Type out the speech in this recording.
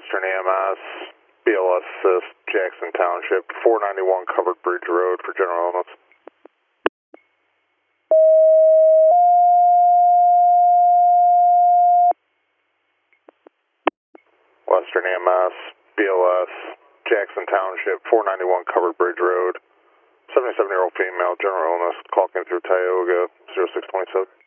Western EMS, BLS Assist, Jackson Township, 491 Covered Bridge Road for general illness. Western EMS, BLS, Jackson Township, 491 Covered Bridge Road, 77-year-old female, general illness, call came through Tioga, 0627.